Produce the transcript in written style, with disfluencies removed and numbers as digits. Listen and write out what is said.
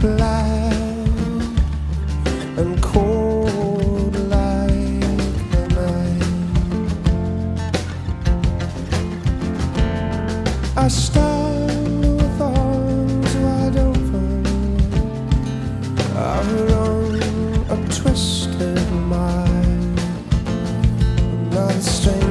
black and cold like the night. I stand with arms wide open. I've run a twisted mind. I'm not a stranger.